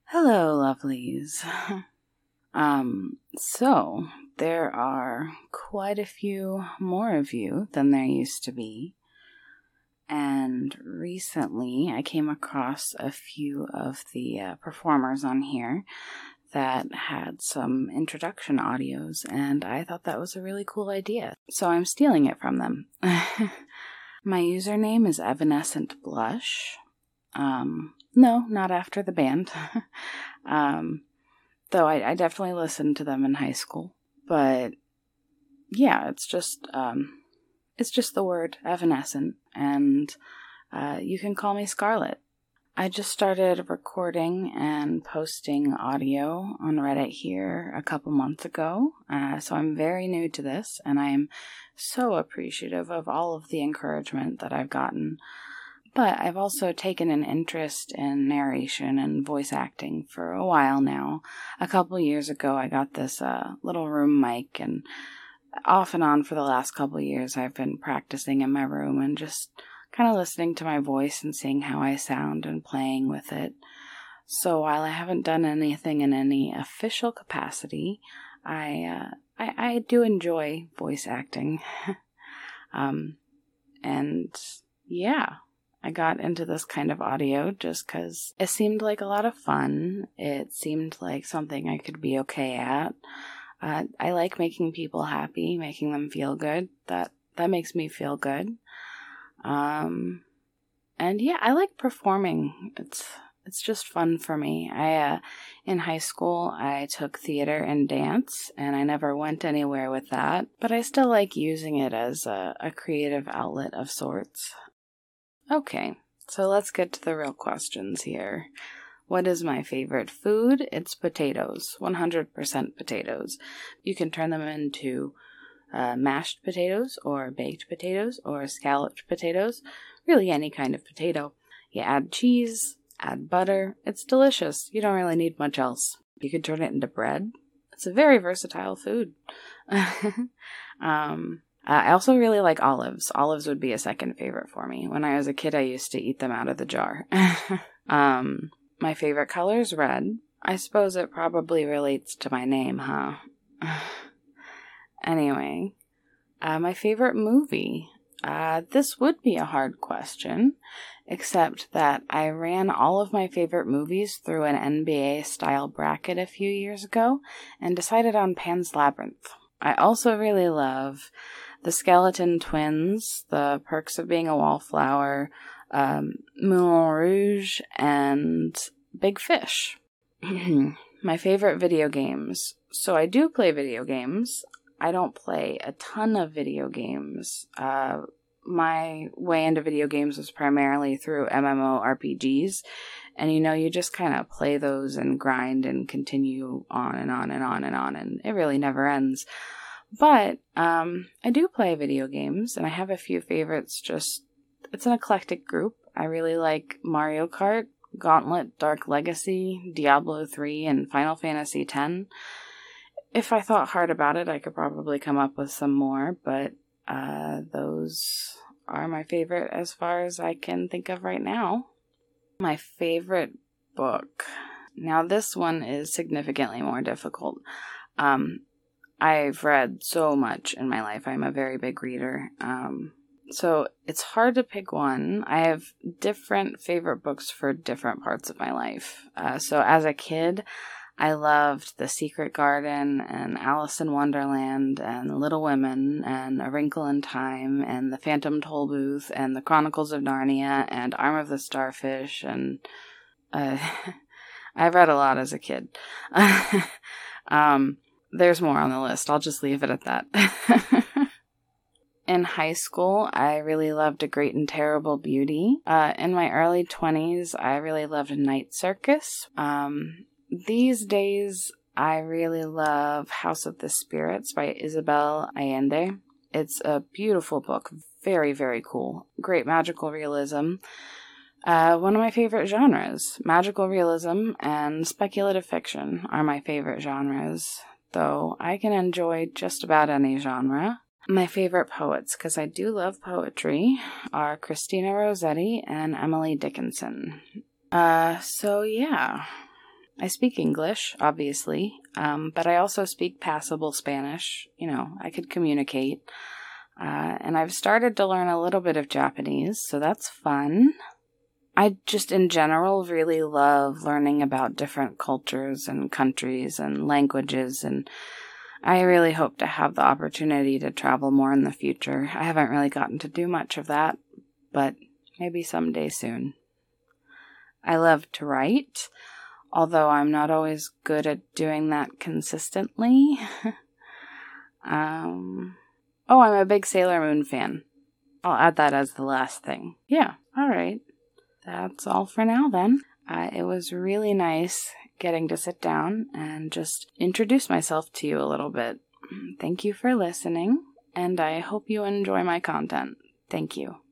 Hello, lovelies. So there are quite a few more of you than there used to be. And recently I came across a few of the performers on here that had some introduction audios, and I thought that was a really cool idea. So I'm stealing it from them. My username is Evanescent Blush. No, not after the band. Though I definitely listened to them in high school. But yeah, it's just the word Evanescent, and you can call me Scarlett. I just started recording and posting audio on Reddit here a couple months ago, so I'm very new to this, and I'm so appreciative of all of the encouragement that I've gotten. But I've also taken an interest in narration and voice acting for a while now. A couple years ago, I got this little room mic, and off and on for the last couple years, I've been practicing in my room and just kind of listening to my voice and seeing how I sound and playing with it. So while I haven't done anything in any official capacity, I do enjoy voice acting. And yeah, I got into this kind of audio just because it seemed like a lot of fun. It seemed like something I could be okay at. I like making people happy, making them feel good. That makes me feel good. And yeah, I like performing. It's just fun for me. In high school, I took theater and dance, and I never went anywhere with that, but I still like using it as a creative outlet of sorts. Okay, so let's get to the real questions here. What is my favorite food? It's potatoes. 100% potatoes. You can turn them into mashed potatoes or baked potatoes or scalloped potatoes. Really any kind of potato. You add cheese, add butter. It's delicious. You don't really need much else. You could turn it into bread. It's a very versatile food. I also really like olives. Olives would be a second favorite for me. When I was a kid, I used to eat them out of the jar. My favorite color is red. I suppose it probably relates to my name, huh? Anyway, my favorite movie. This would be a hard question, except that I ran all of my favorite movies through an NBA-style bracket a few years ago and decided on Pan's Labyrinth. I also really love The Skeleton Twins, The Perks of Being a Wallflower, Moulin Rouge, and Big Fish. My favorite video games. So I do play video games. I don't play a ton of video games. My way into video games was primarily through MMORPGs. And you just kind of play those and grind and continue on and on and on and on. And it really never ends. But I do play video games, and I have a few favorites. It's an eclectic group. I really like Mario Kart, Gauntlet, Dark Legacy, Diablo 3, and Final Fantasy X. If I thought hard about it, I could probably come up with some more, but those are my favorite as far as I can think of right now. My favorite book. Now, this one is significantly more difficult. I've read so much in my life. I'm a very big reader. So it's hard to pick one. I have different favorite books for different parts of my life. So as a kid, I loved The Secret Garden and Alice in Wonderland and Little Women and A Wrinkle in Time and The Phantom Tollbooth and The Chronicles of Narnia and Arm of the Starfish, and I've read a lot as a kid. There's more on the list. I'll just leave it at that. In high school, I really loved A Great and Terrible Beauty. In my early 20s, I really loved Night Circus. These days, I really love House of the Spirits by Isabel Allende. It's a beautiful book. Very, very cool. Great magical realism. One of my favorite genres. Magical realism and speculative fiction are my favorite genres, though I can enjoy just about any genre. My favorite poets, because I do love poetry, are Christina Rossetti and Emily Dickinson. So yeah. I speak English, obviously, but I also speak passable Spanish. I could communicate. And I've started to learn a little bit of Japanese, so that's fun. I just, in general, really love learning about different cultures and countries and languages, and I really hope to have the opportunity to travel more in the future. I haven't really gotten to do much of that, but maybe someday soon. I love to write, although I'm not always good at doing that consistently. I'm a big Sailor Moon fan. I'll add that as the last thing. Yeah, all right. That's all for now then. It was really nice getting to sit down and just introduce myself to you a little bit. Thank you for listening, and I hope you enjoy my content. Thank you.